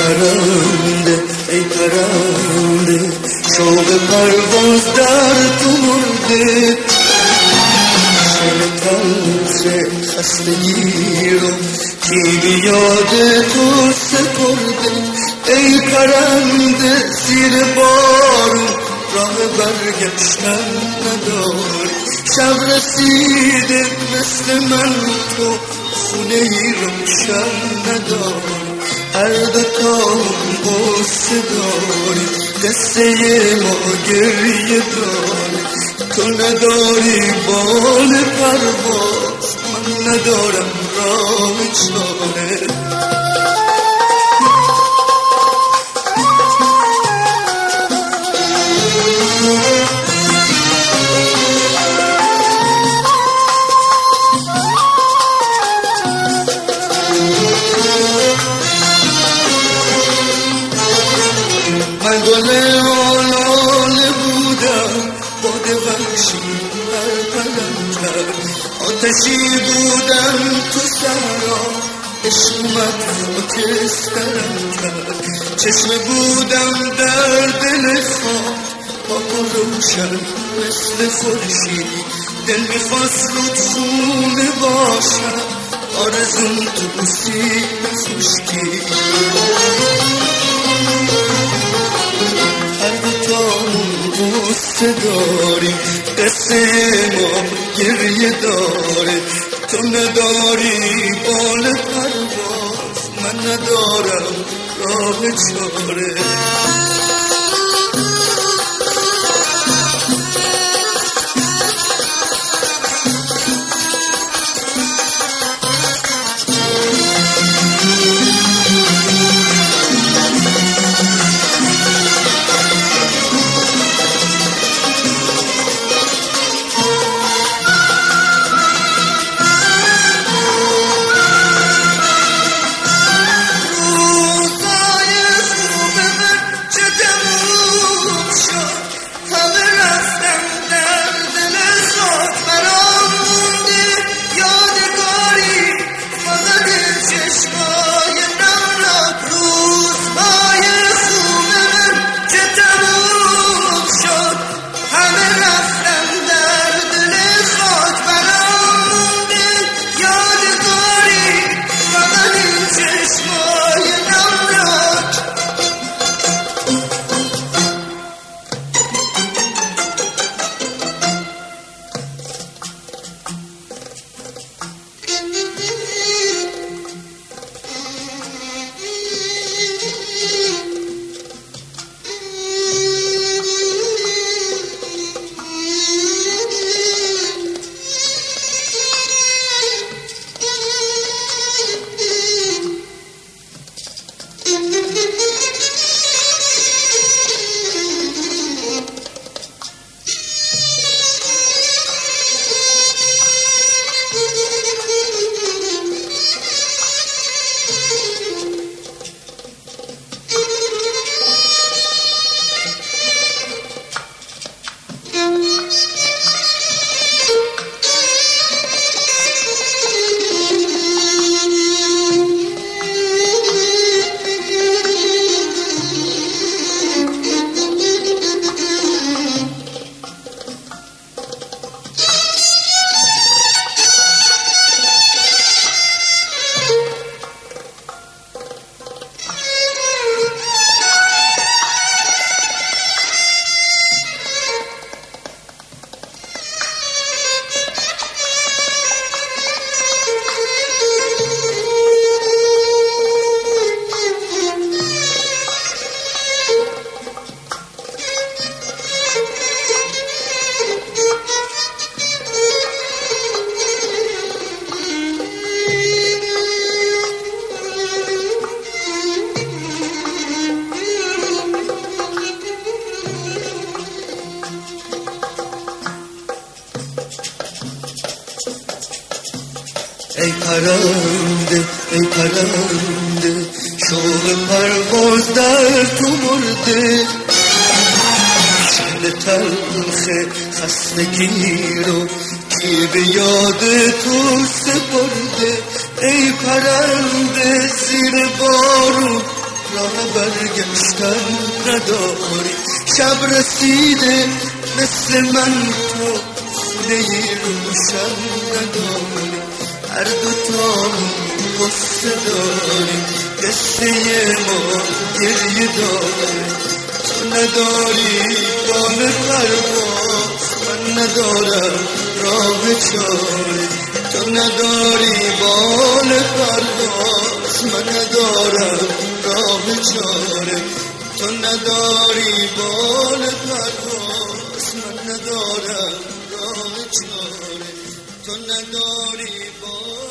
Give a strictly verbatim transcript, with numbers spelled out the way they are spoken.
پرنده ای پرنده شوق پرواز در تو مرده شب تلخ خستگی رو کی به یاد تو سپرده ای پرنده زیر بارون راه برگشتن نداری شب رسیده مثل من تو خونه ای روشن نداری هر دوتامون قصه داری قصه ما گریه داری تو نداری بال پرواز من ندارم راه چاره من گل آلاله بودم باد وحشی بر قلم کرد آتشی بودم تو صحرا عشق اومد خاکسترم کرد چشم بودم در دل خاک پاک و روشن مثل خورشید دل میخواست رود خونه باشم آرزوم تو بوسید خشکی هر دوتامون قصه داریم قصه ما گریه داره تو نداری بال پرواز من ندارم راه چاره ای پرنده ای پرنده شوق پرواز در تو مرده شب تلخ خستگی رو کی به یاد تو سپرده ای پرنده زیر بارون راه برگشتن نداری. شب رسیده مثل من تو خونه روشن نداری. هر دوتامون قصه داریم، قصه ما گریه داریم. تو نداری بال پرواز، من ندارم راه چاره. تو نداری بال پرواز، من ندارم راه چاره. تو نداری بال پرواز، من ندارم راه چاره. تو نداری بال